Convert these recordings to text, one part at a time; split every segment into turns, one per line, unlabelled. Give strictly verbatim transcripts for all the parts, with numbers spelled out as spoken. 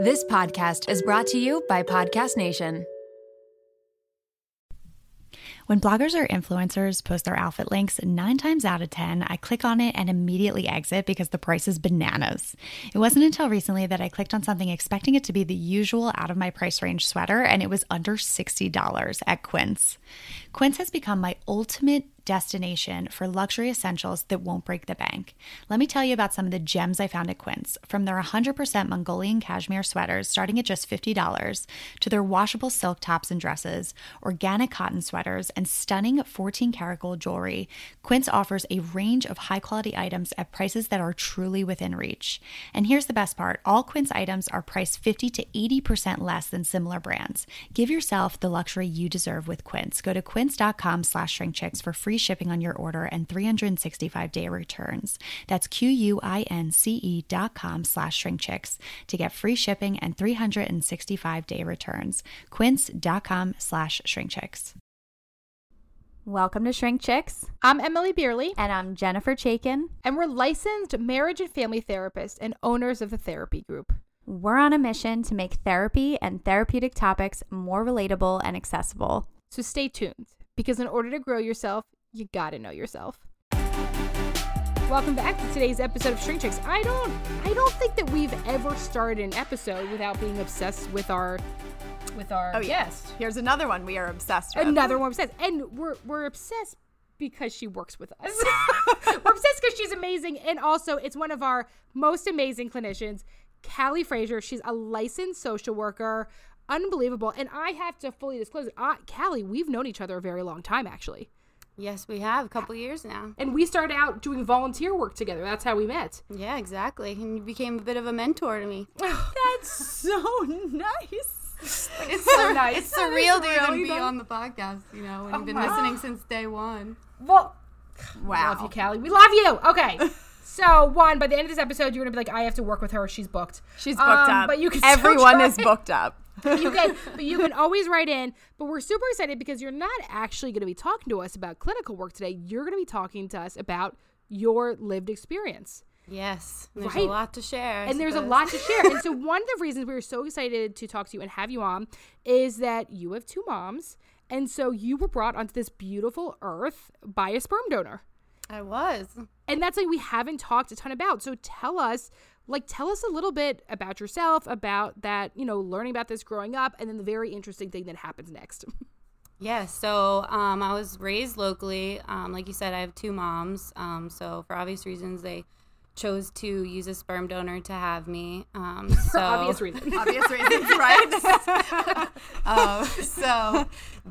This podcast is brought to you by Podcast Nation.
When bloggers or influencers post their outfit links, nine times out of ten, I click on it and immediately exit because the price is bananas. It wasn't until recently that I clicked on something expecting it to be the usual out of my price range sweater, and it was under sixty dollars at Quince. Quince has become my ultimate destination for luxury essentials that won't break the bank. Let me tell you about some of the gems I found at Quince. From their one hundred percent Mongolian cashmere sweaters starting at just fifty dollars to their washable silk tops and dresses, organic cotton sweaters, and stunning fourteen karat gold jewelry, Quince offers a range of high-quality items at prices that are truly within reach. And here's the best part. All Quince items are priced fifty to eighty percent less than similar brands. Give yourself the luxury you deserve with Quince. Go to quince.com slash shrinkchicks for free shipping on your order and three hundred sixty-five day returns. That's Q-U-I-N-C-E dot com slash shrinkchicks to get free shipping and three hundred sixty-five day returns. Quince.com slash shrinkchicks.
Welcome to Shrink Chicks.
I'm Emily Beerley.
And I'm Jennifer Chaikin.
And we're licensed marriage and family therapists and owners of the therapy group.
We're on a mission to make therapy and therapeutic topics more relatable and accessible.
So stay tuned, because in order to grow yourself, you gotta know yourself. Welcome back to today's episode of Shrink Chicks. I don't I don't think that we've ever started an episode without being obsessed with our with our
oh,
guest.
Yeah. Here's another one we are obsessed with.
Another one obsessed. And we're we're obsessed because she works with us. We're obsessed because she's amazing, and also it's one of our most amazing clinicians, Callie Frazier. She's a licensed social worker. Unbelievable. And I have to fully disclose it. Uh, Callie, we've known each other a very long time, actually.
Yes, we have. A couple years now.
And we started out doing volunteer work together. That's how we met.
Yeah, exactly. And you became a bit of a mentor to me.
That's so nice.
It's so nice. It's
That
surreal
is
to even
really
be
nice.
on the podcast, you know, when
Oh
you've been
my-
listening since day one.
Well,
Wow.
love you, Callie. We love you. Okay. So, one, by the end of this episode, you're going to be like, I have to work with her. She's booked.
She's booked
Um,
up.
But you can still
Everyone
try.
is booked up.
you can, but you can always write in. But we're super excited because you're not actually going to be talking to us about clinical work today. You're going to be talking to us about your lived experience.
Yes. There's
Right.
a lot to share. I
And there's a
suppose.
lot to share. And so one of the reasons we were so excited to talk to you and have you on is that you have two moms. And so you were brought onto this beautiful earth by a sperm donor.
I was.
And that's like we haven't talked a ton about. So tell us, like, tell us a little bit about yourself, about that, you know, learning about this growing up, and then the very interesting thing that happens next.
Yeah, so um, I was raised locally. Um, like you said, I have two moms. Um, so for obvious reasons, they chose to use a sperm donor to have me. Um, so
For obvious reasons.
Obvious reasons, right?
um, so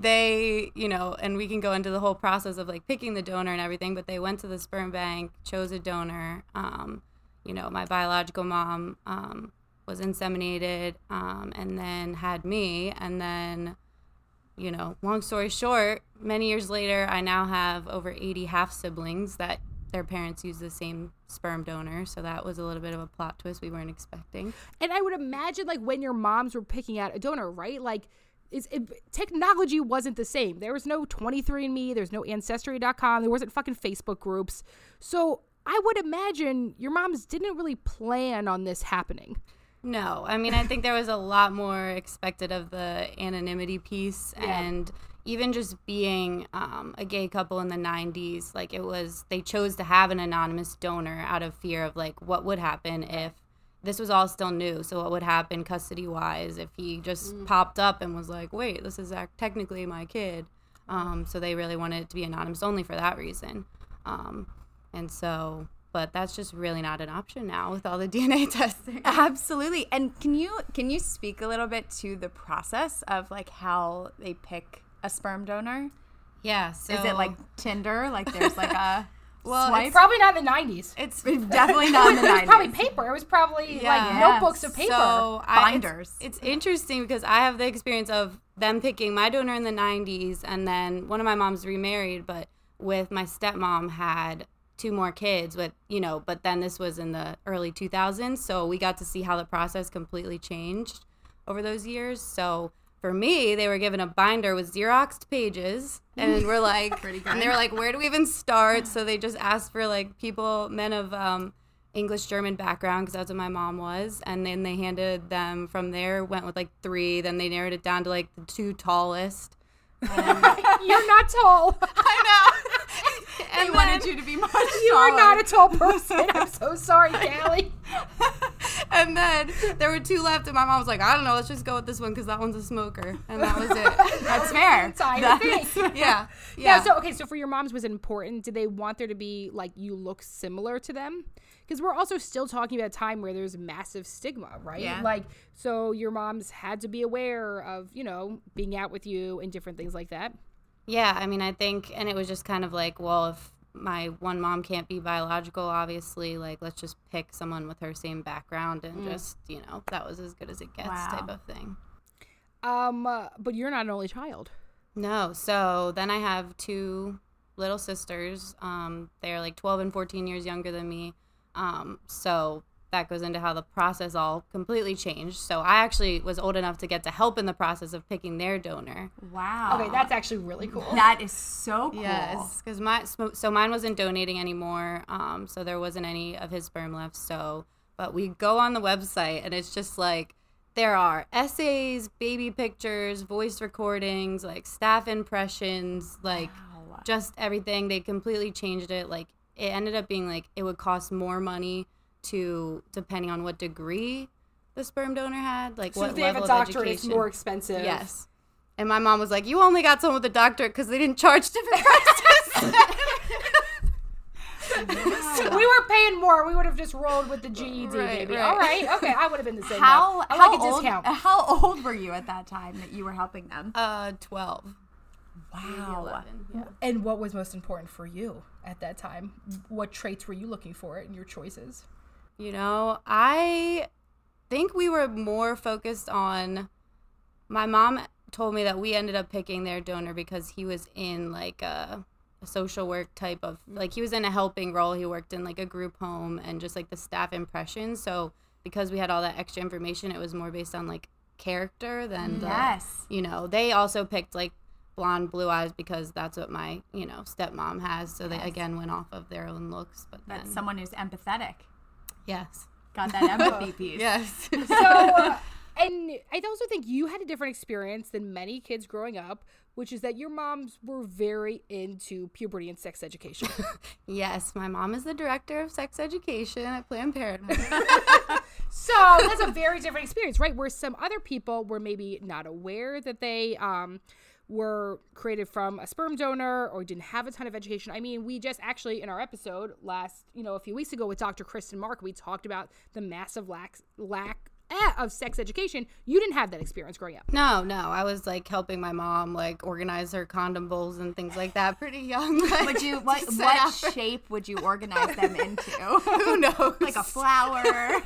they, you know, and we can go into the whole process of like picking the donor and everything, but they went to the sperm bank, chose a donor. Um, you know, my biological mom um, was inseminated um, and then had me. And then, you know, long story short, many years later, I now have over eighty half siblings that their parents use the same sperm donor. So that was a little bit of a plot twist we weren't expecting.
And I would imagine, like, when your moms were picking out a donor, right? Like, is it, technology wasn't the same. There was no twenty-three and me. There's no Ancestry dot com. There wasn't fucking Facebook groups. So I would imagine your moms didn't really plan on this happening.
No, I mean, I think there was a lot more expected of the anonymity piece
Yeah.
and even just being um, a gay couple in the nineties, like it was, they chose to have an anonymous donor out of fear of like what would happen if this was all still new. So what would happen custody wise if he just mm. popped up and was like, wait, this is act- technically my kid. Um, so they really wanted it to be anonymous only for that reason. Um, and so... But that's just really not an option now with all the D N A testing.
Absolutely. And can you can you speak a little bit to the process of like how they pick a sperm donor?
Yeah. So
is it like Tinder? Like there's like a
well,
swipe?
It's probably not in the nineties.
It's
definitely not in the
It was
nineties.
probably paper. It was probably
Yeah.
like
Yes.
notebooks of paper.
So I,
Binders.
it's, it's interesting because I have the experience of them picking my donor in the nineties, and then one of my moms remarried, but with my stepmom had two more kids with, you know, but then this was in the early two thousands. So we got to see how the process completely changed over those years. So for me, they were given a binder with Xeroxed pages and we're like, and they were like, where do we even start? So they just asked for like people, men of um, English German background because that's what my mom was, and then they handed them from there, went with like three, then they narrowed it down to like the two tallest. Um,
You're not tall.
I know. And
They
then,
wanted you to be much
You are
taller.
not a tall person. I'm so sorry, Callie.
and then there were two left, and my mom was like, I don't know, let's just go with this one because that one's a smoker, and that was it.
That's fair.
Entire
That
thing.
is-
yeah,
Yeah.
yeah.
So okay. So for your moms, was it important? Did they want there to be like you look similar to them? Because we're also still talking about a time where there's massive stigma, right?
Yeah.
Like, so your moms had to be aware of, you know, being out with you and different things like that.
Yeah, I mean, I think, and it was just kind of like, well, if my one mom can't be biological, obviously, like, let's just pick someone with her same background and
Mm.
just, you know, that was as good as it gets
Wow.
type of thing.
Um, uh, but you're not an only child.
No, so then I have two little sisters. Um, they're like twelve and fourteen years younger than me. Um, so that goes into how the process all completely changed. So I actually was old enough to get to help in the process of picking their donor.
Wow.
Okay, that's actually really cool.
That is so cool.
Yes, because my so mine wasn't donating anymore. Um, so there wasn't any of his sperm left. So, but we go on the website and it's just like there are essays, baby pictures, voice recordings, like staff impressions, like
Wow.
just everything. They completely changed it. Like it ended up being like it would cost more money to depending on what degree the sperm donor had, like
So
what
if they have
level
a
of
doctorate, it's
education.
more expensive.
Yes. And my mom was like, you only got someone with a doctorate because they didn't charge different prices.
We were paying more. We would have just rolled with the G E D,
Right,
baby.
right.
All right. Okay, I would have been the same.
How
though. I
how
like a
old,
discount.
How old were you at that time that you were helping them?
uh, twelve.
Wow.
eleven, yeah.
And what was most important for you at that time? What traits were you looking for in your choices?
You know, I think we were more focused on, my mom told me that we ended up picking their donor because he was in like a, a social work type of, like he was in a helping role. He worked in like a group home and just like the staff impressions. So because we had all that extra information, it was more based on like character than the,
Yes.
you know, they also picked like blonde, blue eyes because that's what my, you know, stepmom has. So they
Yes.
again went off of their own looks. But
That's
then,
someone who's empathetic.
yes.
Got that empathy piece.
Yes.
So, uh, and I also think you had a different experience than many kids growing up, which is that your moms were very into puberty and sex education.
Yes, my mom is the director of sex education at Planned Parenthood.
So that's a very different experience, right? Where some other people were maybe not aware that they um, were created from a sperm donor or didn't have a ton of education. I mean, we just actually in our episode last, you know, a few weeks ago with Doctor Kristen Mark, we talked about the massive lack lack eh, of sex education. You didn't have that experience growing up.
No, no, I was like helping my mom like organize her condom bowls and things like that pretty young. Like,
Would you what
to set
what
up for-
shape would you organize them into?
Who knows?
Like a flower.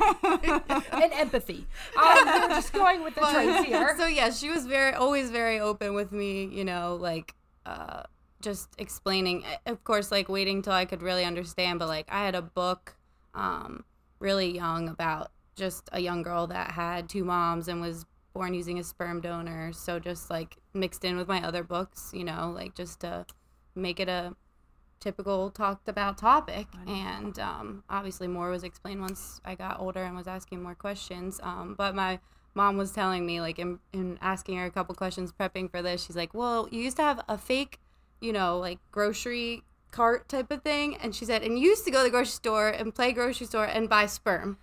And empathy. Um, we were just going with the traits here.
So yeah, she was very always very open with me, you know, like uh just explaining, of course, like waiting till I could really understand, but like I had a book um really young about just a young girl that had two moms and was born using a sperm donor, so just like mixed in with my other books, you know, like just to make it a typical talked about topic. And um, obviously more was explained once I got older and was asking more questions. Um, but my mom was telling me, like in, in asking her a couple questions prepping for this, she's like, well, you used to have a fake, you know, like grocery cart type of thing. And she said, and you used to go to the grocery store and play grocery store and buy sperm.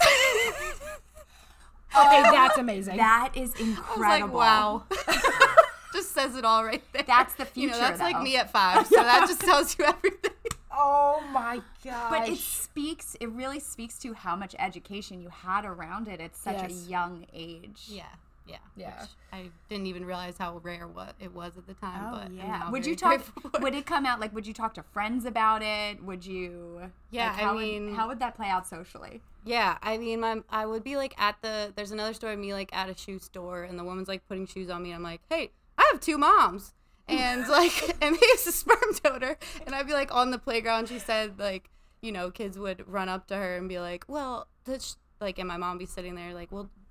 Okay, that's amazing.
That is
I was
incredible.
like, wow. Just says it all right there.
That's the
You know,
future,
that's
though.
like me at five. So that just tells you everything.
Oh my gosh.
But it speaks, it really speaks to how much education you had around it at such
Yes.
a young age.
Yeah, yeah,
Yeah.
which I didn't even realize how rare what it was at the time.
Oh
but I'm
yeah.
now
Would
very
you talk?
grateful for it.
Would it come out like? Would you talk to friends about it? Would you?
Yeah,
like,
I
how
mean-
would, how would that play out socially?
Yeah, I mean, my I would be like at the. There's another story of me like at a shoe store, and the woman's like putting shoes on me. And I'm like, hey, I have two moms, and like, and he's a sperm donor, and I'd be like on the playground. She said like, you know, kids would run up to her and be like, well, that's like, and my mom be sitting there like, well,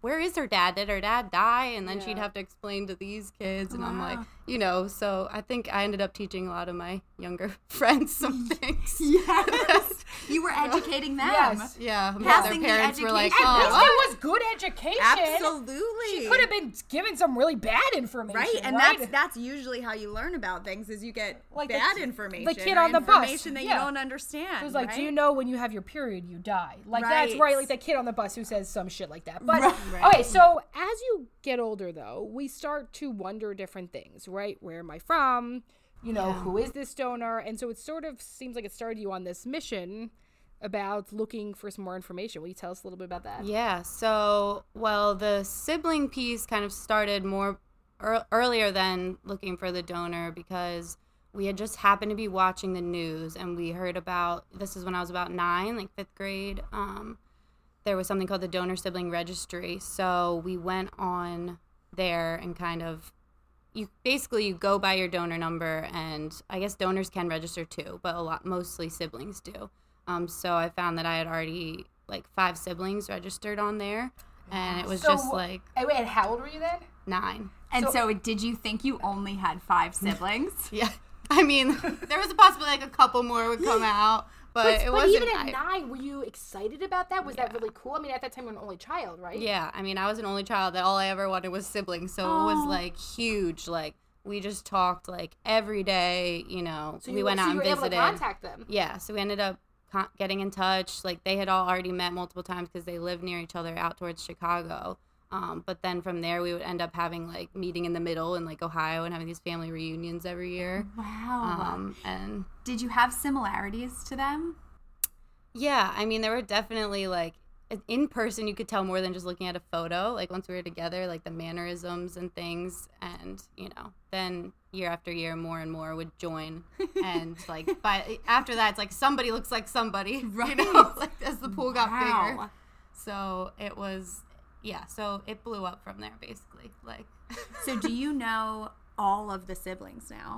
where is her dad? Did her dad die? And then
Yeah.
she'd have to explain to these kids. And I'm like, you know, so I think I ended up teaching a lot of my younger friends some things.
Yes. You were educating them.
Yes.
Yeah. Their
Passing the
parents were like,
education.
At least
oh,
it was good education.
Absolutely.
She could have been given some really bad information.
Right, and
right?
that's that's usually how you learn about things is you get
Like the
bad
ki-
information.
the kid
or
on the bus.
information that
Yeah.
you don't understand.
It was like,
right?
do you know when you have your period, you die? Like, that's
Right.
right. Like that kid on the bus who says some shit like that. But,
Right.
okay, so as you get older, though, we start to wonder different things, right? Where am I from? You know, who is this donor? And so it sort of seems like it started you on this mission about looking for some more information. Will you tell us a little bit about that?
Yeah. So, well, the sibling piece kind of started more ear earlier than looking for the donor because we had just happened to be watching the news and we heard about, this is when I was about nine, like fifth grade. Um, there was something called the Donor Sibling Registry. So we went on there and kind of, you basically you go by your donor number, and I guess donors can register too, but a lot, mostly siblings do. Um, so I found that I had already like five siblings registered on there, and it was
So,
just like
Hey, wait, how old were you then?
nine.
And
So-
so, did you think you only had five siblings?
Yeah, I mean, there was a possibility like a couple more would come out, but,
But,
it
but
wasn't.
even at
I-
nine, were you excited about that? Was that really cool? I mean, at that time, you were an only child, right?
Yeah, I mean, I was an only child that all I ever wanted was siblings, so it was like huge. Like we just talked like every day, you know.
So
we
you,
went
so
out
you
and
were
visited.
able to contact them.
Yeah, so we ended up con- getting in touch. Like they had all already met multiple times because they lived near each other out towards Chicago. Um, but then from there, we would end up having like meeting in the middle in like Ohio and having these family reunions every year.
Wow.
Um, and
Did you have similarities to them?
yeah, I mean, there were definitely like in person, you could tell more than just looking at a photo. Like once we were together, like the mannerisms and things, and you know, then year after year, more and more would join, and like, but after that, it's like somebody looks like somebody, right? You know, like as the pool got bigger.
Wow.
So it was, yeah. So it blew up from there, basically. Like,
So do you know all of the siblings now?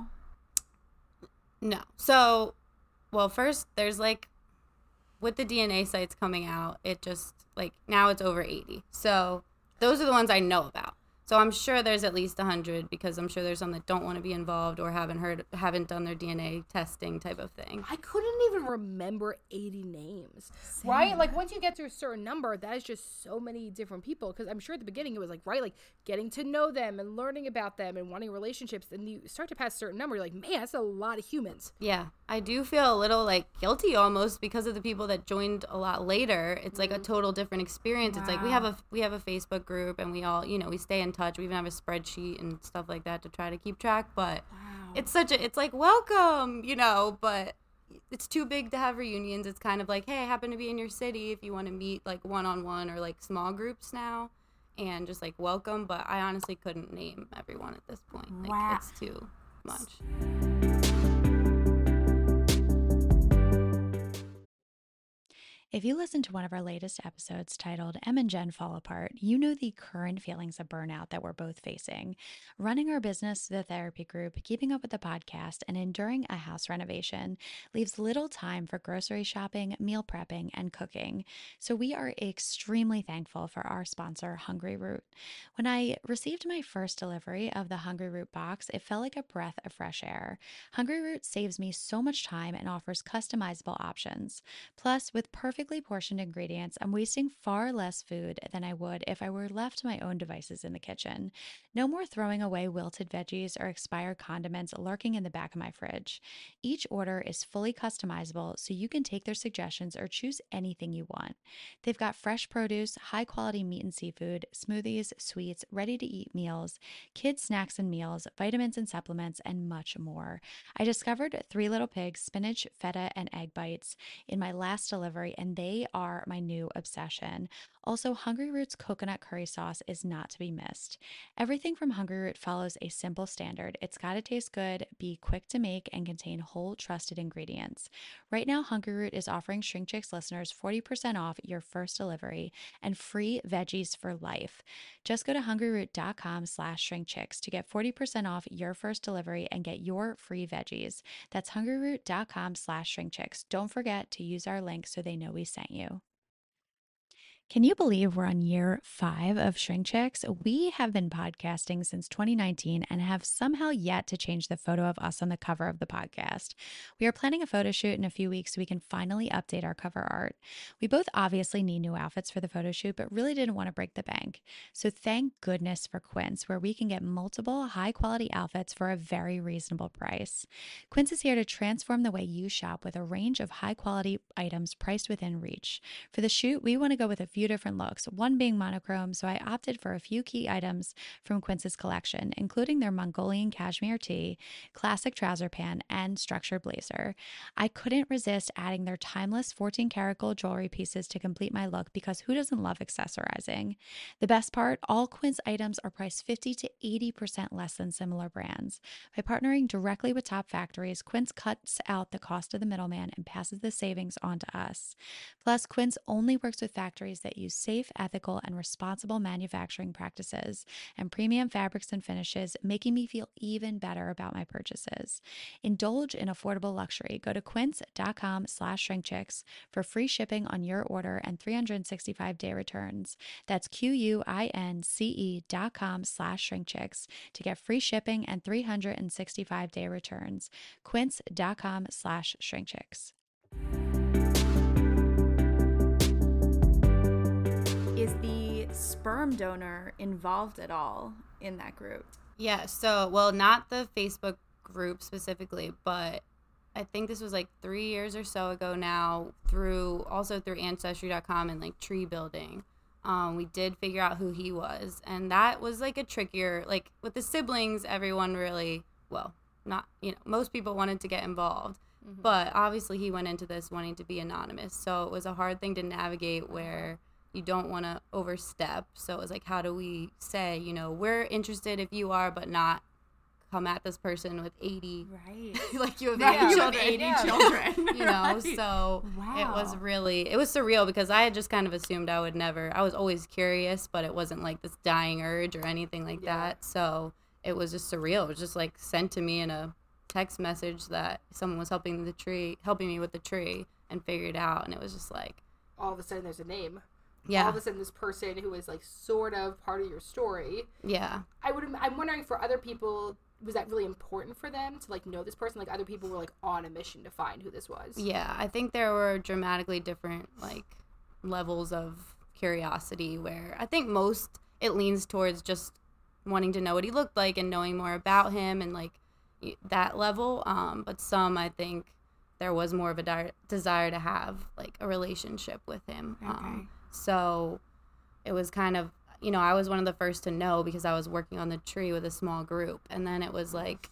no. So, well, first there's like. With the D N A sites coming out, it just, like, now it's over eighty. So those are the ones I know about. So I'm sure there's at least one hundred because I'm sure there's some that don't want to be involved or haven't heard, haven't done their D N A testing type of thing.
I couldn't even remember eighty names, right? Like once you get to a certain number, that is just so many different people. Because I'm sure at the beginning it was like, right, like getting to know them and learning about them and wanting relationships. And you start to pass a certain number, you're like, man, that's a lot of humans.
Yeah, I do feel a little, like, guilty almost because of the people that joined a lot later. It's like a total different experience. It's like we have a we have a Facebook group and we all, you know, we stay in touch. We even have a spreadsheet and stuff like that to try to keep track. But it's such a, it's like, welcome, you know, but it's too big to have reunions. It's kind of like, hey, I happen to be in your city if you want to meet like one-on-one or like small groups now and just like welcome. But I honestly couldn't name everyone at this point. Like
Wow.
it's too much.
If you listen to one of our latest episodes titled Em and Jen Fall Apart, you know the current feelings of burnout that we're both facing. Running our business, the therapy group, keeping up with the podcast, and enduring a house renovation leaves little time for grocery shopping, meal prepping, and cooking. So we are extremely thankful for our sponsor, Hungry Root. When I received my first delivery of the Hungry Root box, it felt like a breath of fresh air. Hungry Root saves me so much time and offers customizable options. Plus, with perfect perfectly portioned ingredients, I'm wasting far less food than I would if I were left to my own devices in the kitchen. No more throwing away wilted veggies or expired condiments lurking in the back of my fridge. Each order is fully customizable, so you can take their suggestions or choose anything you want. They've got fresh produce, high-quality meat and seafood, smoothies, sweets, ready-to-eat meals, kids' snacks and meals, vitamins and supplements, and much more. I discovered Three Little Pigs, spinach, feta, and egg bites in my last delivery, and they are my new obsession. Also, Hungry Root's coconut curry sauce is not to be missed. Everything from Hungry Root follows a simple standard. It's got to taste good, be quick to make, and contain whole, trusted ingredients. Right now, Hungry Root is offering Shrink Chicks listeners forty percent off your first delivery and free veggies for life. Just go to hungryroot.com slash shrinkchicks to get forty percent off your first delivery and get your free veggies. That's hungryroot.com slash shrinkchicks. Don't forget to use our link so they know we sent you. Can you believe we're on year five of Shrink Chicks? We have been podcasting since twenty nineteen and have somehow yet to change the photo of us on the cover of the podcast. We are planning a photo shoot in a few weeks so we can finally update our cover art. We both obviously need new outfits for the photo shoot, but really didn't want to break the bank. So thank goodness for Quince, where we can get multiple high-quality outfits for a very reasonable price. Quince is here to transform the way you shop with a range of high-quality items priced within reach. For the shoot, we want to go with a few different looks, one being monochrome, so I opted for a few key items from Quince's collection, including their Mongolian cashmere tee, classic trouser pant, and structured blazer. I couldn't resist adding their timeless fourteen karat gold jewelry pieces to complete my look because who doesn't love accessorizing? The best part, all Quince items are priced fifty to eighty percent less than similar brands. By partnering directly with top factories, Quince cuts out the cost of the middleman and passes the savings on to us. Plus, Quince only works with factories that use safe, ethical, and responsible manufacturing practices and premium fabrics and finishes, making me feel even better about my purchases. Indulge in affordable luxury. Go to quince.com slash shrinkchicks for free shipping on your order and three hundred sixty-five day returns. That's Q-U-I-N-C-E dot com slash shrinkchicks to get free shipping and three hundred sixty-five day returns. Quince.com slash shrinkchicks.
Is the sperm donor involved at all in that group?
Yeah, so, well, not the Facebook group specifically, but I think this was like three years or so ago now, through also through Ancestry dot com and like tree building. Um, we did figure out who he was, and that was like a trickier, like with the siblings, everyone really, well, not, you know, most people wanted to get involved, mm-hmm. but obviously he went into this wanting to be anonymous, so it was a hard thing to navigate where you don't want to overstep. So it was like, how do we say, you know, we're interested if you are, but not come at this person with eighty,
right?
like you have
right.
eighty
you
children,
have eighty children.
you know. So
wow.
it was really, it was surreal because I had just kind of assumed I would never. I was always curious, but it wasn't like this dying urge or anything like yeah. that. So it was just surreal. It was just like sent to me in a text message that someone was helping the tree, helping me with the tree, and figured out, and it was just like
all of a sudden there's a name.
Yeah.
All of a sudden, this person who is like sort of part of your story.
Yeah.
I would. I'm wondering for other people, was that really important for them to like know this person? Like other people were like on a mission to find who this was.
Yeah, I think there were dramatically different like levels of curiosity. Where I think most it leans towards just wanting to know what he looked like and knowing more about him and like that level. Um, but some I think there was more of a di- desire to have like a relationship with him.
Okay.
Um, So it was kind of, you know, I was one of the first to know because I was working on the tree with a small group. And then it was like,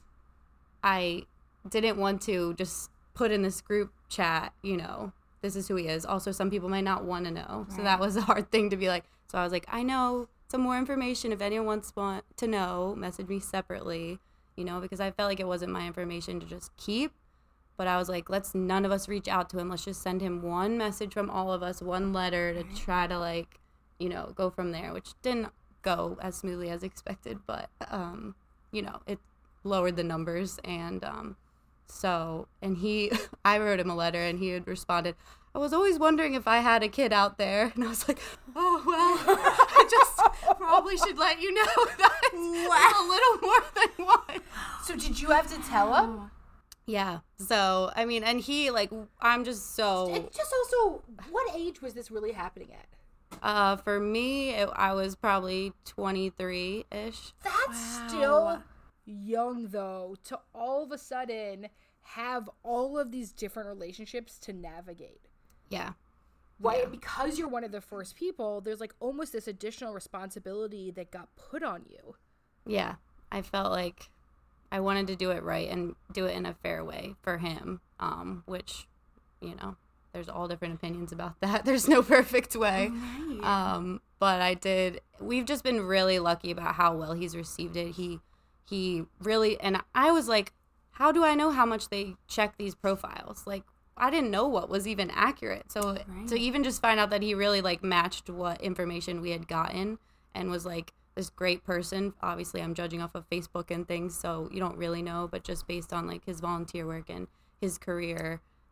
I didn't want to just put in this group chat, you know, this is who he is. Also, some people might not want to know. Right. So that was a hard thing to be like. So I was like, I know some more information. If anyone wants want to know, message me separately, you know, because I felt like it wasn't my information to just keep. But I was like, let's none of us reach out to him. Let's just send him one message from all of us, one letter to try to like, you know, go from there, which didn't go as smoothly as expected. But, um, you know, it lowered the numbers. And um, so, and he, I wrote him a letter and he had responded, I was always wondering if I had a kid out there. And I was like, oh, well, I just probably should let you know that it's a little more than one.
So did you have to tell him?
Yeah. So, I mean, and he, like, I'm just so...
And just also, what age was this really happening at?
Uh, for me, it, I was probably twenty-three-ish.
That's
wow.
still young, though, to all of a sudden have all of these different relationships to navigate.
Yeah.
Why?
Yeah.
Because you're one of the first people, there's, like, almost this additional responsibility that got put on you.
Yeah. I felt like I wanted to do it right and do it in a fair way for him, um, which, you know, there's all different opinions about that. There's no perfect way.
Right.
Um, but I did, we've just been really lucky about how well he's received it. He, he really, and I was like, how do I know how much they check these profiles? Like, I didn't know what was even accurate. So
right.
to even just find out that he really like matched what information we had gotten and was like, this great person. Obviously, I'm judging off of Facebook and things, so you don't really know, but just based on like his volunteer work and his career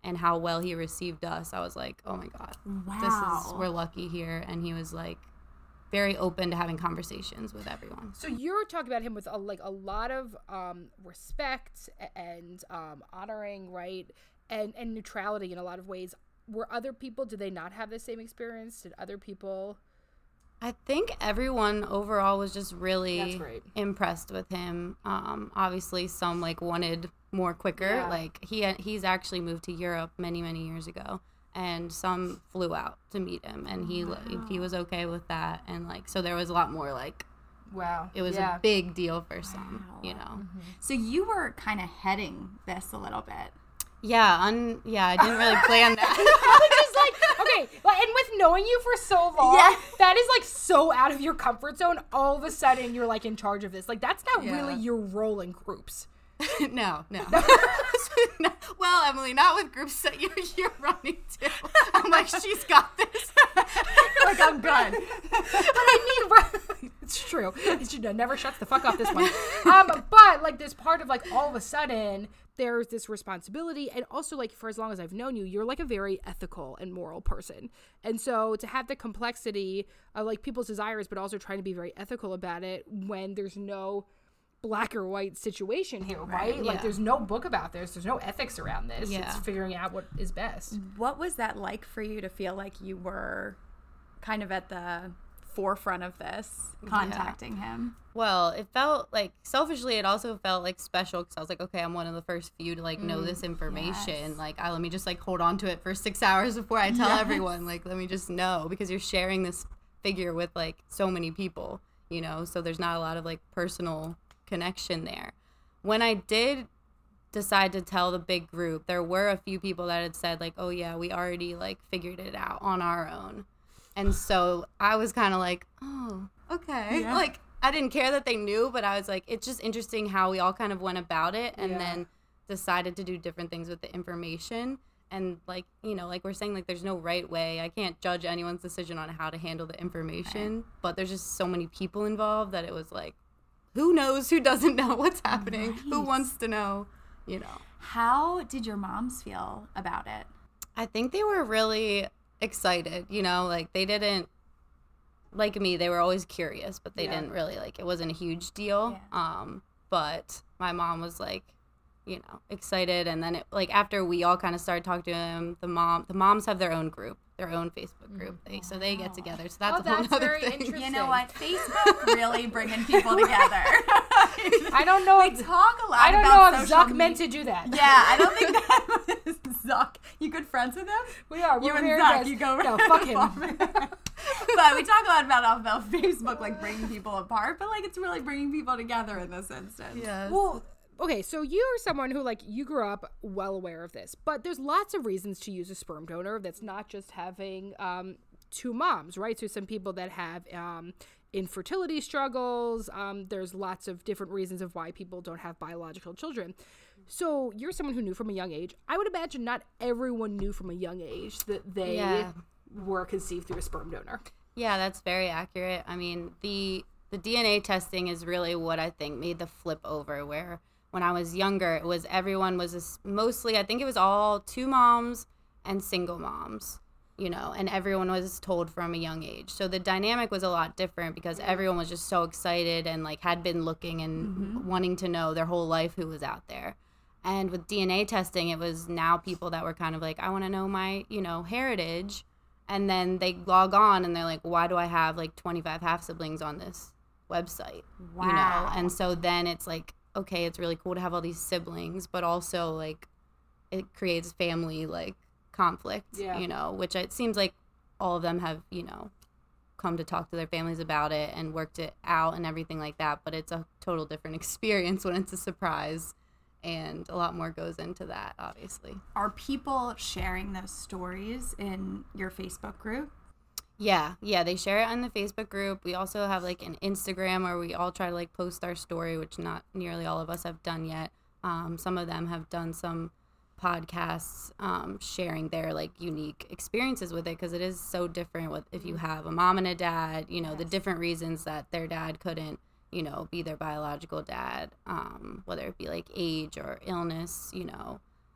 and how well he received us, I was like, oh my God,
Wow.
this is, we're lucky here. And he was like very open to having conversations with everyone.
So you're talking about him with a, like a lot of um, respect and um, honoring, right? And, and neutrality in a lot of ways. Were other people, did they not have the same experience? Did other people...
I think everyone overall was just
That's
really
great.
impressed with him. Um, obviously, some like wanted more quicker.
Yeah.
Like he he's actually moved to Europe many many years ago, and some flew out to meet him, and he
Wow.
he was okay with that. And like so, there was a lot more like
Wow.
it was
yeah.
a big deal for some,
Wow.
you know.
So you were kind of heading this a little bit.
Yeah, un, yeah, I didn't really plan that.
Which is like, okay, like, and with knowing you for so long,
Yeah.
that is like so out of your comfort zone. All of a sudden, you're like in charge of this. Like, that's not
Yeah.
really your role in groups.
no, no. No. Well, Emily, not with groups that you're, you're running to. I'm like, she's got this.
Like, I'm good.
I mean, right- it's true. She never shuts the fuck up, this one. Um, but like this part of like all of a sudden there's this responsibility, and also like for as long as I've known you, you're like a very ethical and moral person, and so to have the complexity of like people's desires, but also trying to be very ethical about it when there's no black or white situation here, right?
Right,
Like
yeah.
there's no book about this, there's no ethics around this.
Yeah.
It's figuring out what is best.
What was that like for you to feel like you were kind of at the forefront of this, contacting him?
Well, it felt like selfishly, it also felt like special because I was like, okay, I'm one of the first few to like know this information.
yes.
Like, I, let me just like hold on to it for six hours before I tell
Yes.
everyone. Like, let me just know, because you're sharing this figure with like so many people, you know, so there's not a lot of like personal connection there. When I did decide to tell the big group, there were a few people that had said like, oh yeah, we already like figured it out on our own. And so I was kind of like, oh, okay.
Yeah.
Like, I didn't care that they knew, but I was like, it's just interesting how we all kind of went about it and
Yeah.
then decided to do different things with the information. And like, you know, like we're saying, like there's no right way. I can't judge anyone's decision on how to handle the information, but there's just so many people involved that it was like, who knows, who doesn't know what's happening, who
Right.
wants to know, you know.
How did your moms feel about it?
I think they were really excited, you know, like they didn't, like me, they were always curious, but they
Yeah.
didn't really, like, it wasn't a huge deal.
Yeah.
Um, but my mom was like, you know, excited. And then it, like, after we all kind of started talking to him, the mom, the moms have their own group, their own Facebook group. They, so they get together. So that's
Oh,
a whole
that's
other
very
thing.
interesting.
You know what? Facebook really bringing people together.
I don't know
We
if
talk a lot
I don't
about
know if
social
Zuck
me-
meant to do that.
Yeah, I don't think that was Zuck. You good friends with him?
We are. We're
You and
very
Zuck,
best.
you go
No, fuck him.
But we talk a lot about, about Facebook, like bringing people apart, but like it's really bringing people together in this instance.
Yes.
Well, okay, so you're someone who, like, you grew up well aware of this, but there's lots of reasons to use a sperm donor that's not just having um, two moms, right? So some people that have um, infertility struggles, um, there's lots of different reasons of why people don't have biological children. So you're someone who knew from a young age. I would imagine not everyone knew from a young age that they
Yeah.
were conceived through a sperm donor.
Yeah, that's very accurate. I mean, the the D N A testing is really what I think made the flip over, where when I was younger, it was everyone was this, mostly, I think it was all two moms and single moms, you know, and everyone was told from a young age. So the dynamic was a lot different because everyone was just so excited and like had been looking and
Mm-hmm.
wanting to know their whole life who was out there. And with D N A testing, it was now people that were kind of like, I want to know my, you know, heritage. And then they log on and they're like, why do I have like twenty-five half siblings on this website?
Wow.
You know? And so then it's like, okay, it's really cool to have all these siblings, but also like it creates family like conflict,
Yeah.
you know, which it seems like all of them have, you know, come to talk to their families about it and worked it out and everything like that. But it's a total different experience when it's a surprise. And a lot more goes into that, obviously.
Are people sharing those stories in your Facebook group?
Yeah, yeah, they share it on the Facebook group. We also have like an Instagram where we all try to like post our story, which not nearly all of us have done yet. Um, some of them have done some podcasts um, sharing their like unique experiences with it because it is so different with if you have a mom and a dad, you know, the different reasons that their dad couldn't, you know, be their biological dad, um, whether it be like age or illness, you know.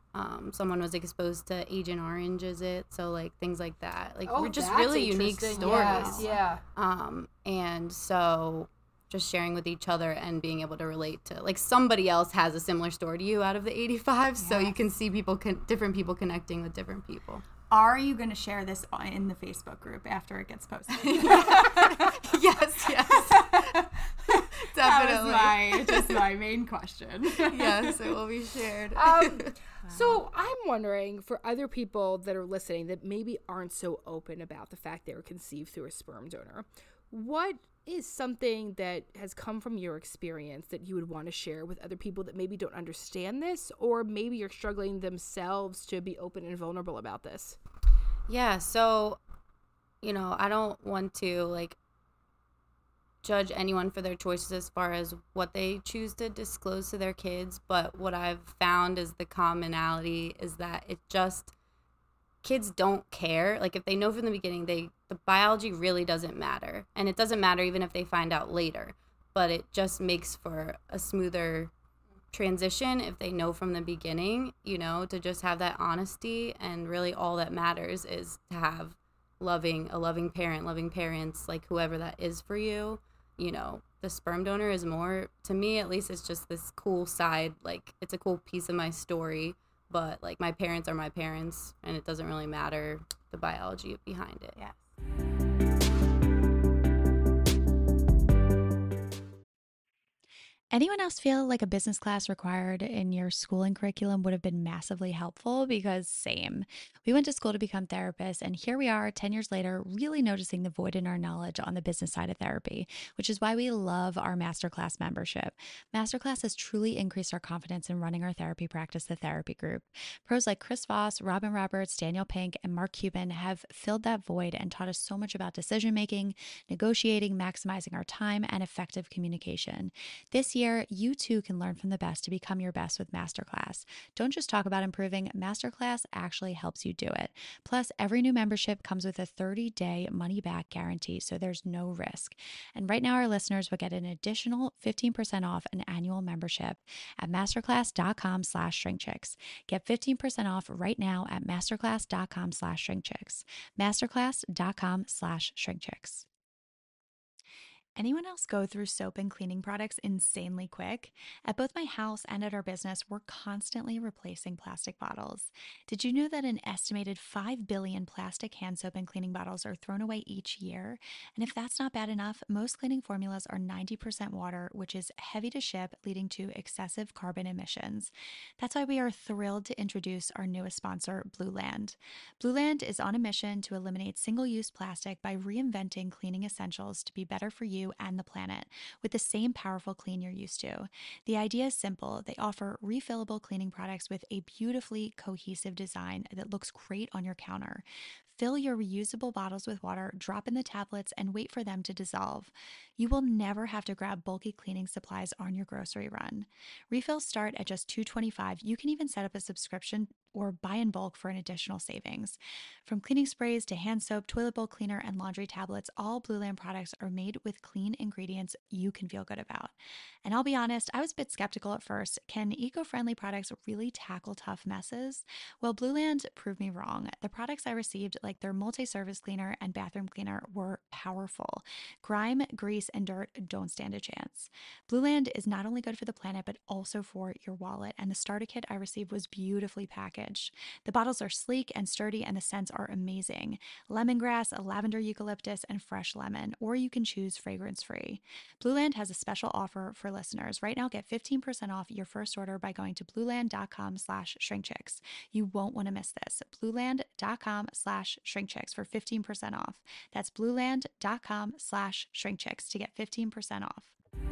Um, someone was exposed to Agent Orange, is it? So like things like that. Like
Oh,
we're just
that's
really unique
interesting.
stories.
Yes, yeah.
Um, and so just sharing with each other and being able to relate to, like, somebody else has a similar story to you out of the eighty-five, yes. So you can see people, con- different people connecting with different people.
Are you going to share this in the Facebook group after it gets posted?
Yes, yes. Definitely.
That was my, just my main question.
Yes, it will be shared.
Um, so I'm wondering, for other people that are listening that maybe aren't so open about the fact they were conceived through a sperm donor, what is something that has come from your experience that you would want to share with other people that maybe don't understand this, or maybe you're struggling themselves to be open and vulnerable about this?
Yeah, so, you know, I don't want to, like, judge anyone for their choices as far as what they choose to disclose to their kids, but what I've found is the commonality is that it just, kids don't care. Like, if they know from the beginning, they the biology really doesn't matter, and it doesn't matter even if they find out later, but it just makes for a smoother transition if they know from the beginning, you know, to just have that honesty. And really all that matters is to have loving a loving parent, loving parents, like whoever that is for you. You know, the sperm donor is more, to me at least, it's just this cool side, like it's a cool piece of my story, but like my parents are my parents, and it doesn't really matter the biology behind it.
Yeah.
Anyone else feel like a business class required in your schooling curriculum would have been massively helpful? Because same. We went to school to become therapists, and here we are ten years later really noticing the void in our knowledge on the business side of therapy, which is why we love our Masterclass membership. Masterclass has truly increased our confidence in running our therapy practice, The Therapy Group. Pros like Chris Voss, Robin Roberts, Daniel Pink, and Mark Cuban have filled that void and taught us so much about decision-making, negotiating, maximizing our time, and effective communication. This year, Year, you too can learn from the best to become your best with Masterclass. Don't just talk about improving, Masterclass actually helps you do it. Plus, every new membership comes with a thirty-day money-back guarantee, so there's no risk. And right now, our listeners will get an additional fifteen percent off an annual membership at masterclass.com slash shrinkchicks. Get fifteen percent off right now at masterclass.com slash shrinkchicks. Masterclass.com slash shrinkchicks. Anyone else go through soap and cleaning products insanely quick? At both my house and at our business, we're constantly replacing plastic bottles. Did you know that an estimated five billion plastic hand soap and cleaning bottles are thrown away each year? And if that's not bad enough, most cleaning formulas are ninety percent water, which is heavy to ship, leading to excessive carbon emissions. That's why we are thrilled to introduce our newest sponsor, Blueland. Blueland is on a mission to eliminate single-use plastic by reinventing cleaning essentials to be better for you and the planet with the same powerful clean you're used to. The idea is simple. They offer refillable cleaning products with a beautifully cohesive design that looks great on your counter. Fill your reusable bottles with water, drop in the tablets, and wait for them to dissolve. You will never have to grab bulky cleaning supplies on your grocery run. Refills start at just two dollars and twenty-five cents. You can even set up a subscription or buy in bulk for an additional savings. From cleaning sprays to hand soap, toilet bowl cleaner, and laundry tablets, all Blueland products are made with clean ingredients you can feel good about. And I'll be honest, I was a bit skeptical at first. Can eco-friendly products really tackle tough messes? Well, Blueland proved me wrong. The products I received, like their multi-surface cleaner and bathroom cleaner, were powerful. Grime, grease, and dirt don't stand a chance. Blueland is not only good for the planet, but also for your wallet, and the starter kit I received was beautifully packaged. The bottles are sleek and sturdy, and the scents are amazing. Lemongrass, lavender eucalyptus, and fresh lemon, or you can choose fragrance-free. Blueland has a special offer for listeners. Right now, get fifteen percent off your first order by going to blueland.com slash shrinkchicks. You won't want to miss this. blueland.com slash shrinkchicks for fifteen percent off. That's blueland.com slash shrinkchicks to get fifteen percent off.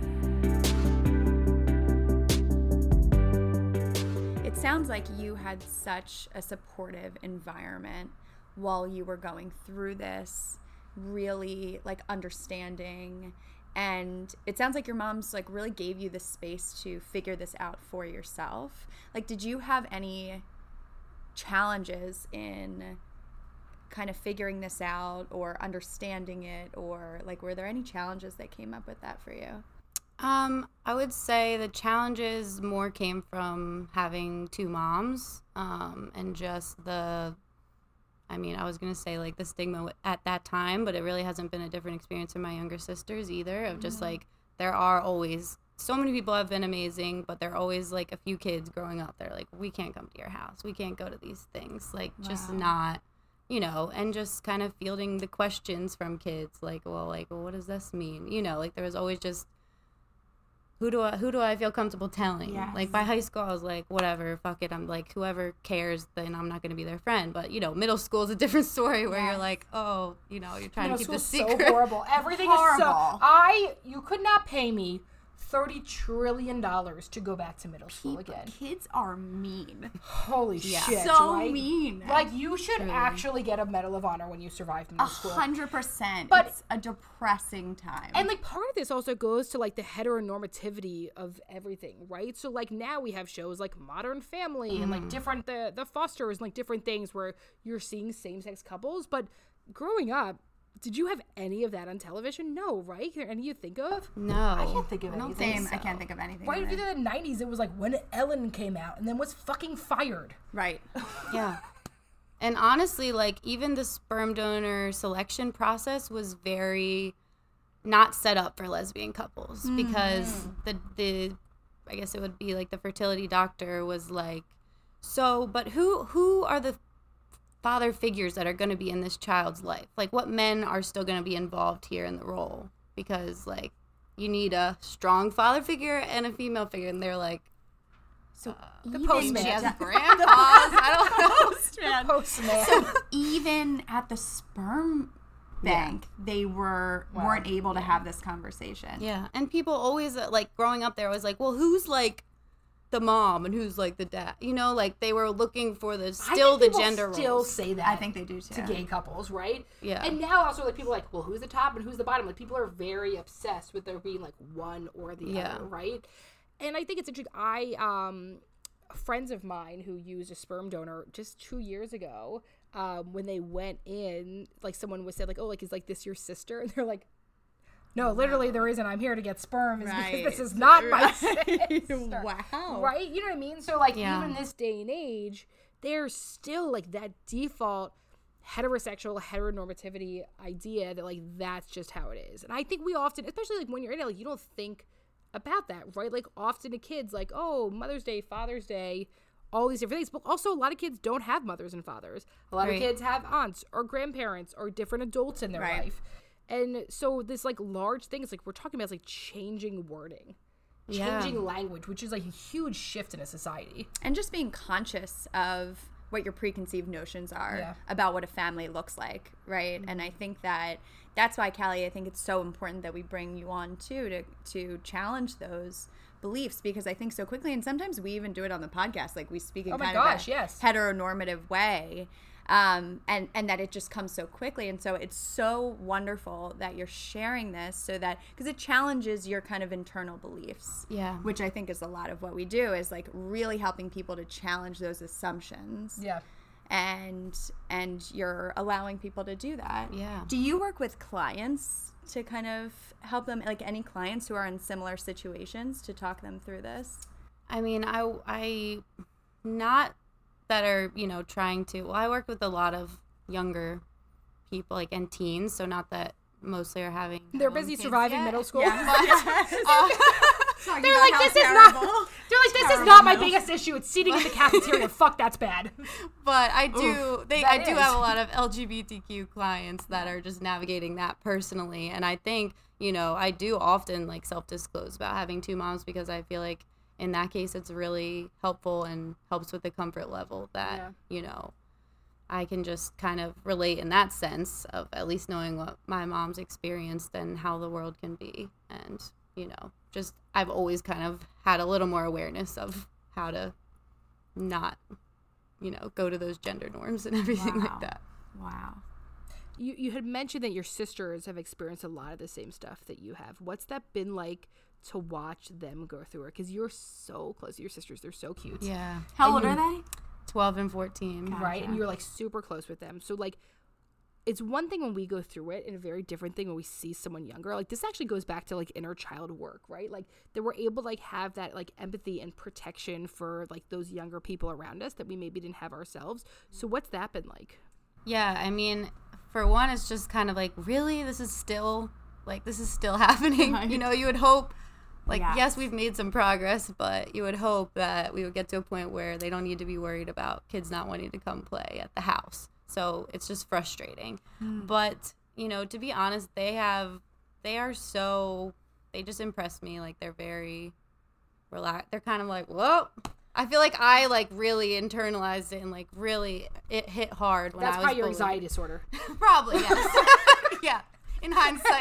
It sounds like you had such a supportive environment while you were going through this, really like understanding. And it sounds like your mom's like really gave you the space to figure this out for yourself. Like, did you have any challenges in kind of figuring this out or understanding it, or like were there any challenges that came up with that for you?
Um, I would say the challenges more came from having two moms, um, and just the, I mean, I was going to say like the stigma at that time, but it really hasn't been a different experience for my younger sisters either, of just like, there are always, so many people have been amazing, but there are always like a few kids growing up there, like, we can't come to your house, we can't go to these things, like, wow. just not, you know, and just kind of fielding the questions from kids, like, well, like, well, what does this mean? You know, like, there was always just, Who do I who do I feel comfortable telling? Yes. Like by high school, I was like, whatever, fuck it. I'm like, whoever cares, then I'm not going to be their friend. But you know, middle school is a different story where yes. you're like, oh, you know, you're trying middle to keep the secret.
So horrible. Everything horrible. is so. I you could not pay me thirty trillion dollars to go back to middle school
People,
again.
Kids are mean.
Holy
yeah.
shit.
So
right?
mean.
Like, you should
Truly.
actually get a Medal of Honor when you survived middle
A
school.
A hundred percent.
But
it's a depressing time.
And, like, part of this also goes to, like, the heteronormativity of everything, right? So, like, now we have shows like Modern Family mm. and, like, different, the, the Fosters and, like, different things where you're seeing same-sex couples. But growing up, did you have any of that on television? No, right? Can any you think of?
No.
I can't think of
I don't
anything.
Same.
So.
I can't think of anything.
Right? In the nineties, it was like when Ellen came out and then was fucking fired.
Right.
Yeah. And honestly, like, even the sperm donor selection process was very not set up for lesbian couples mm-hmm. because the, the, I guess it would be like the fertility doctor was like, so, but who, who are the father figures that are going to be in this child's life? Like, what men are still going to be involved here in the role? Because, like, you need a strong father figure and a female figure. And they're like,
so
uh,
the postman.
She has grandpas. I don't know. Postman.
The postman.
So even at the sperm bank, yeah. they were, well, weren't able to
yeah.
have this conversation.
Yeah. And people always, uh, like, growing up there was like, well, who's, like, the mom and who's like the dad, you know, like they were looking for the still the gender
still
roles.
Say that
I think they do too
to gay couples, right?
Yeah.
And now also like people are like, well, who's the top and who's the bottom? Like people are very obsessed with there being like one or the yeah. other, right? And I think it's interesting. I um friends of mine who used a sperm donor just two years ago, um when they went in, like someone was said like, oh, like is like this your sister? And they're like, no, literally, the reason I'm here to get sperm is
right.
because this is not right. my sister.
Wow.
Right? You know what I mean? So, like,
yeah.
even this day and age, there's still, like, that default heterosexual heteronormativity idea that, like, that's just how it is. And I think we often, especially, like, when you're in it, like, you don't think about that, right? Like, often to kids, like, oh, Mother's Day, Father's Day, all these different things. But also, a lot of kids don't have mothers and fathers. A lot right. of kids have aunts or grandparents or different adults in their
right.
life. And so this, like, large thing is, like, we're talking about, like, changing wording, changing yeah. language, which is, like, a huge shift in a society.
And just being conscious of what your preconceived notions are
yeah.
about what a family looks like, right? Mm-hmm. And I think that that's why, Callie, I think it's so important that we bring you on, too, to, to challenge those beliefs, because I think so quickly, and sometimes we even do it on the podcast, like, we speak in
oh my
kind
gosh,
of a
yes.
heteronormative way. Um, and, and that it just comes so quickly. And so it's so wonderful that you're sharing this so that, because it challenges your kind of internal beliefs.
Yeah.
Which I think is a lot of what we do, is like really helping people to challenge those assumptions.
Yeah.
And, and you're allowing people to do that.
Yeah.
Do you work with clients to kind of help them, like any clients who are in similar situations, to talk them through this?
I mean, I, I, not that are, you know, trying to, well, I work with a lot of younger people, like, and teens, so not that mostly are having
they're busy
kids
surviving
yet.
middle school.
Yeah. uh,
they're like, this is not they're like this is not my biggest issue. It's seating in the cafeteria. Fuck, that's bad.
But I do
Oof,
they I
is.
do have a lot of L G B T Q clients that are just navigating that personally, and I think, you know, I do often like self-disclose about having two moms, because I feel like in that case, it's really helpful and helps with the comfort level that, yeah. you know, I can just kind of relate in that sense of at least knowing what my mom's experienced and how the world can be. And, you know, just I've always kind of had a little more awareness of how to not, you know, go to those gender norms and everything
wow.
like that.
Wow.
You you had mentioned that your sisters have experienced a lot of the same stuff that you have. What's that been like to watch them go through it? Because you're so close to your sisters. They're so cute.
Yeah.
How
and
old
you,
are they?
twelve and fourteen.
Right? And you're like super close with them. So like, it's one thing when we go through it and a very different thing when we see someone younger. Like this actually goes back to like inner child work, right? Like that we're able to like have that like empathy and protection for like those younger people around us that we maybe didn't have ourselves. So what's that been like?
Yeah, I mean, for one, it's just kind of like, really, this is still like this is still happening. Right. You know, you would hope. Like, yeah. yes, we've made some progress, but you would hope that we would get to a point where they don't need to be worried about kids not wanting to come play at the house. So it's just frustrating. Mm. But, you know, to be honest, they have, they are so, they just impress me. Like, they're very relaxed. They're kind of like, whoa. I feel like I, like, really internalized it and, like, really, it hit hard when
That's
I was
probably your
bullied.
anxiety disorder.
Probably, yes. Yeah, in hindsight.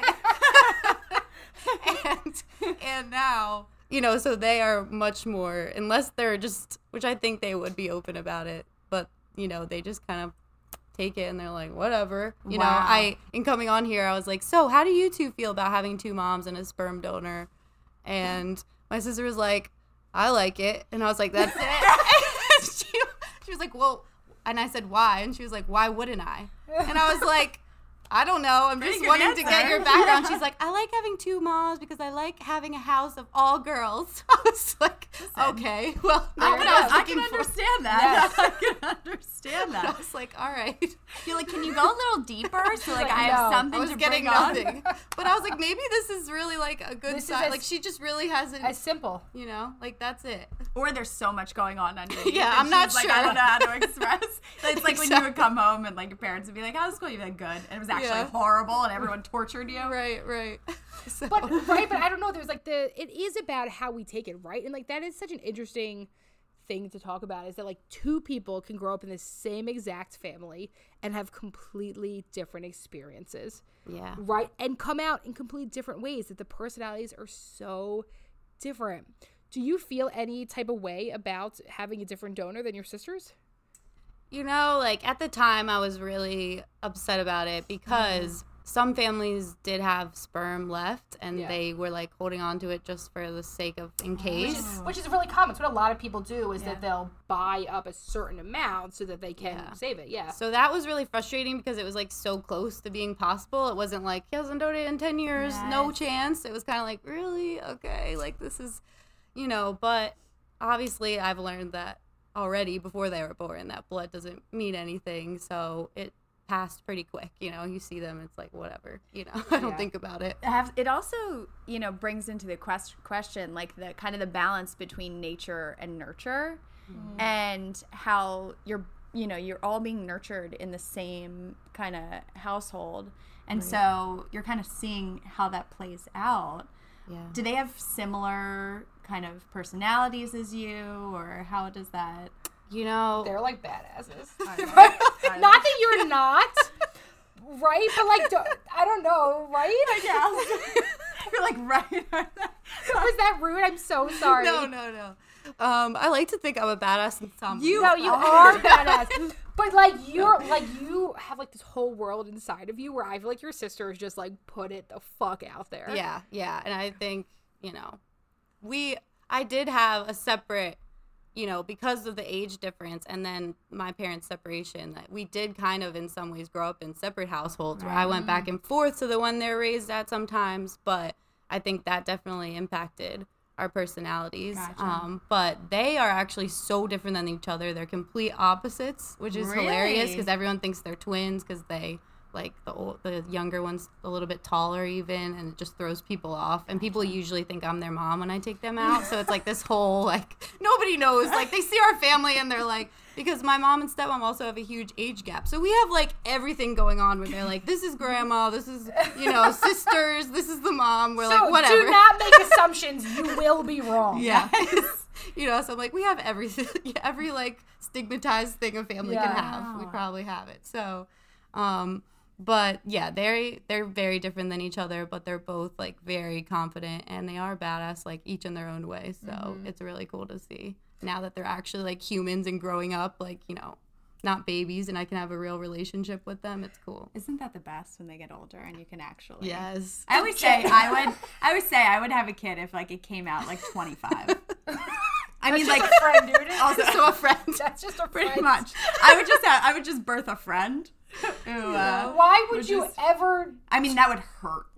and and now, you know, so they are much more, unless they're just, which I think they would be open about it, but, you know, they just kind of take it and they're like, whatever. You wow. know, I, in coming on here, I was like, so how do you two feel about having two moms and a sperm donor? And my sister was like, I like it. And I was like, that's it. she, she was like, well, and I said, why? And she was like, why wouldn't I? And I was like, I don't know. I'm just wanting answer. to get your background. Yeah. She's like, I like having two moms because I like having a house of all girls. I was like, Listen, okay, well, not what I was looking
I can
for.
understand that. Yes. I can understand that.
I was like, all right.
You're like, can you go a little deeper? So like, I have
no,
something
I was
to
getting
bring
nothing.
on.
But I was like, maybe this is really like a good
this
side. Like she just really hasn't.
As simple.
You know, like that's it.
Or there's so much going on underneath.
Yeah, I'm not
like,
sure.
I don't know how to express. It's like
exactly.
when you would come home and like your parents would be like, how's school? You'd be like, good. And it was actually
yeah.
horrible and everyone tortured you.
Right, right. So.
But right, but I don't know. There's like the it is about how we take it, right? And like that is such an interesting thing to talk about, is that like two people can grow up in the same exact family and have completely different experiences.
Yeah.
Right? And come out in completely different ways, that the personalities are so different. Do you feel any type of way about having a different donor than your sisters?
You know, like at the time I was really upset about it because mm. some families did have sperm left and yeah. they were like holding on to it just for the sake of in case.
Which is, which is really common. It's what a lot of people do, is yeah. that they'll buy up a certain amount so that they can yeah. save it. Yeah.
So that was really frustrating because it was like so close to being possible. It wasn't like, he hasn't donated in ten years, yes. no chance. It was kind of like, really? Okay. Like this is, you know, but obviously I've learned that already before they were born, that blood doesn't mean anything. So it passed pretty quick. You know, you see them, it's like whatever, you know. I don't yeah. think about it.
It also, you know, brings into the quest- question like the kind of the balance between nature and nurture, mm. and how you're, you know, you're all being nurtured in the same kind of household, and right. so you're kind of seeing how that plays out. Yeah. Do they have similar kind of personalities as you, or how does that?
You know,
they're like badasses. I know. I know. Not that you're not, right? But like, do, I don't know, right? I guess
you're like right.
Was that rude? I'm so sorry.
No, no, no. Um, I like to think I'm a badass in some.
You, no, you are badass. But like you're like you have like this whole world inside of you where I feel like your sister is just like put it the fuck out there.
Yeah, yeah, and I think you know, we I did have a separate. You know, because of the age difference and then my parents' separation, that we did kind of in some ways grow up in separate households where I went back and forth to the one they're raised at sometimes, but I think that definitely impacted our personalities. Gotcha. Um, but they are actually so different than each other. They're complete opposites, which is really? hilarious because everyone thinks they're twins because they, like, the old, the younger one's a little bit taller even, and it just throws people off. And people usually think I'm their mom when I take them out. So it's like this whole, like, nobody knows. Like, they see our family and they're like, because my mom and stepmom also have a huge age gap. So we have, like, everything going on where they're like, this is grandma, this is, you know, sisters, this is the mom. We're so like, whatever.
Do not make assumptions. You will be wrong.
Yeah. You know, so I'm like, we have everything, every, like, stigmatized thing a family yeah. can have. We probably have it. So, um... But yeah, they're they're very different than each other, but they're both like very confident and they are badass, like each in their own way. So mm-hmm. it's really cool to see now that they're actually like humans and growing up, like, you know, not babies, and I can have a real relationship with them. It's cool.
Isn't that the best when they get older and you can actually?
Yes.
I always say I would. I would say I would have a kid if like it came out like twenty-five. I mean,
like
a
friend, dude.
Also, so a friend.
That's just a friend.
Pretty much. I would just have, I would just birth a friend. Ooh, uh,
Why would
which
you
is-
ever?
I mean, that would hurt.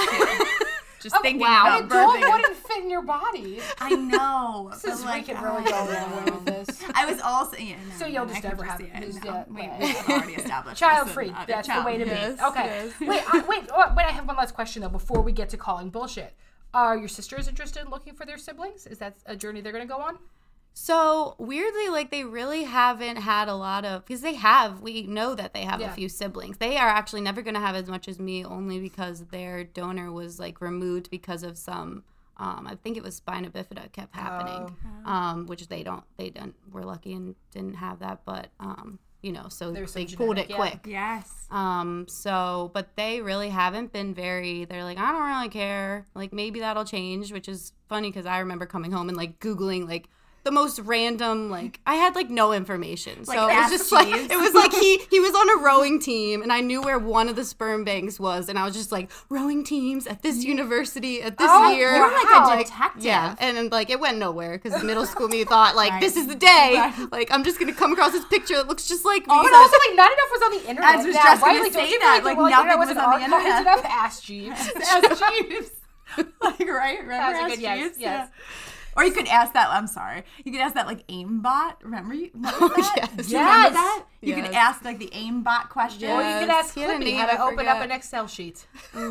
Just
Oh,
thinking
wow.
about
An adult
birthing.
wouldn't fit in your body.
I know.
This
but
is
like,
we can
oh,
really go a long way with this.
I was also, yeah, no,
So you'll
no,
just
I could
never have
see
it. Just,
No,
yeah,
we,
right.
we've already established.
Child
this
free.
and not a
That's the
child.
way to be.
Yes,
Okay.
yes.
Wait, I, wait, oh, wait. I have one last question though. Before we get to calling bullshit, are your sisters interested in looking for their siblings? Is that a journey they're going to go on?
So weirdly, like they really haven't had a lot of, because they have, we know that they have
Yeah.
a few siblings. They are actually never going to have as much as me, only because their donor was like removed because of some, um, I think it was spina bifida kept happening,
Oh.
um, which they don't, they didn't, were lucky and didn't have that, but, um, you know, so
There's some
they pulled
genetic,
it
yeah.
quick.
Yes.
Um, so, but they really haven't been very, they're like, I don't really care. Like, maybe that'll change, which is funny because I remember coming home and like Googling like the most random, like, I had like no information. So
Like
it was
Ask
just like,
Jeeves.
it was like he, he was on a rowing team and I knew where one of the sperm banks was. And I was just like, rowing teams at this university at this
Oh,
year.
you're like a
detective.
Yeah. And, and like, it went nowhere because middle school me thought like,
Right.
this is the day.
Right.
Like, I'm just going to come across this picture that looks just like me.
But also, like, not enough was on the internet.
I was
now,
just
right?
gonna
Like, don't
say
you
that,
feel like,
like,
the,
nothing
was
was
an
on the
archive
internet.
enough? Ask Jeeves.
Ask Jeeves. Like, right? Remember
That was a
Ask
good yes,
Jeeves?
yes.
Yeah. Or you could ask that, I'm sorry, you could ask that like aimbot. Remember you? Remember that?
yes.
Do you remember
Yes.
that? You could
Yes.
ask like the aimbot question.
Or you could
Yes,
ask
he had a
Clippy
name,
how to
I
open up
forgot.
an Excel sheet.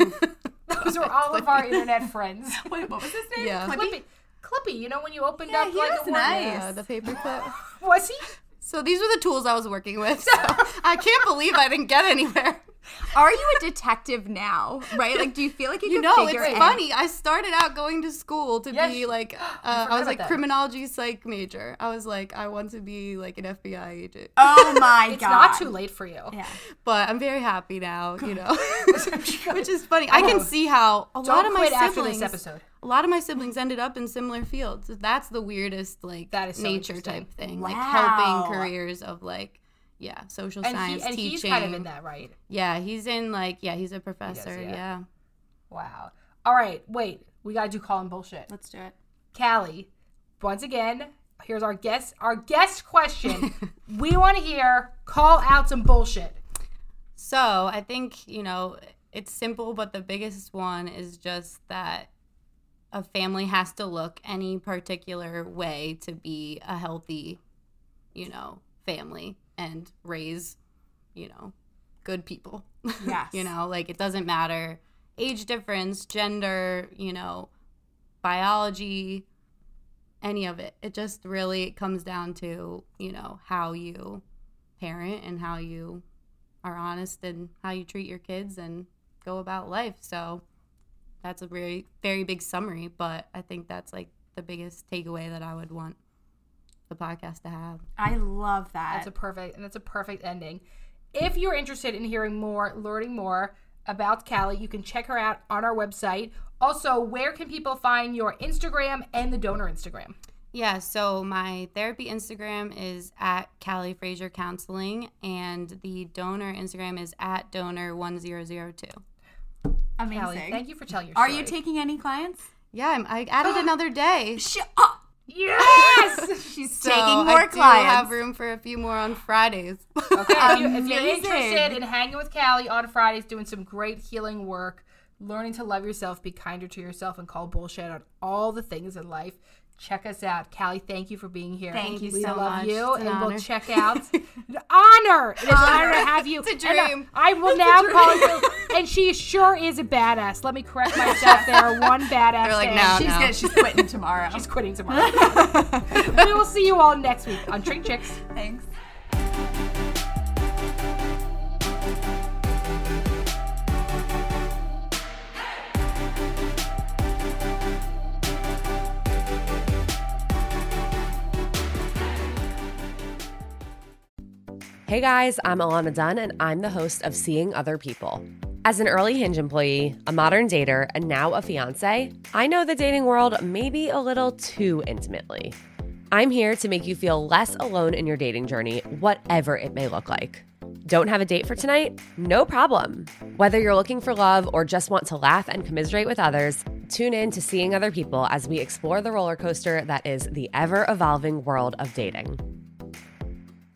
Those were all of our internet friends.
Wait, what was his name?
Yeah.
Clippy?
Clippy, Clippy, you know when you opened
Yeah,
up
he
like
was
a word?
nice.
Yeah, the paperclip.
Was he?
So these were the tools I was working with. So I can't believe I didn't get anywhere.
Are you a detective now? Right? Like, do you feel like you,
You
can
know,
figure
it's
it
funny. I started out going to school to
Yes.
be like, uh,
forgot
I was
about
like
that.
criminology psych major. I was like, I want to be like an F B I agent.
Oh my
It's
god!
not too late for you.
Yeah.
But I'm very happy now, you know, which is funny. I can see how a lot
Don't
of my
quit after
siblings,
this episode.
a lot of my siblings ended up in similar fields. That's the weirdest, like,
That is so
nature
interesting.
type thing, like
Wow.
helping careers of like, yeah, social
And,
science
he, and
teaching.
he's kind of in that, right?
Yeah, he's in like, yeah, he's a professor.
yeah.
yeah.
Wow. All right, wait. We got to do call and bullshit.
Let's do it.
Callie, once again, here's our guest our guest question. We want to hear call out some bullshit.
So I think, you know, it's simple, but the biggest one is just that a family has to look any particular way to be a healthy, you know, family and raise, you know, good people.
Yes.
You know, like it doesn't matter age difference, gender, you know, biology, any of it. It just really comes down to, you know, how you parent and how you are honest and how you treat your kids and go about life. So that's a very, very big summary, but I think that's like the biggest takeaway that I would want the podcast to have.
I love that.
That's a perfect and that's a perfect ending. If you're interested in hearing more, learning more about Callie, you can check her out on our website. Also, where can people find your Instagram and the donor Instagram?
Yeah, so my therapy Instagram is at Callie Frazier Counseling, and the donor Instagram is at donor one zero zero two.
amazing.
Callie, thank you for telling your
Are
story.
you taking any clients?
Yeah, I'm, I added another day.
Shut up.
Yes!
She's
So
taking more
I do
clients.
have room for a few more on Fridays.
Okay, if, you, if you're
Amazing.
interested in hanging with Callie on Fridays, doing some great healing work, learning to love yourself, be kinder to yourself, and call bullshit on all the things in life, check us out. Callie, thank you for being here.
Thank you
we
so
love
much.
you,
It's an
and we'll
honor.
check out. Honor! It is an honor to have you.
It's a
And, uh,
dream.
I will now call you, and she sure is a badass. Let me correct myself there. One badass.
They're like,
fan.
no,
She's
no.
good. She's quitting tomorrow.
She's quitting tomorrow. We will see you all next week on Drink Chicks.
Thanks.
Hey guys, I'm Alana Dunn, and I'm the host of Seeing Other People. As an early Hinge employee, a modern dater, and now a fiance, I know the dating world maybe a little too intimately. I'm here to make you feel less alone in your dating journey, whatever it may look like. Don't have a date for tonight? No problem. Whether you're looking for love or just want to laugh and commiserate with others, tune in to Seeing Other People as we explore the roller coaster that is the ever-evolving world of dating.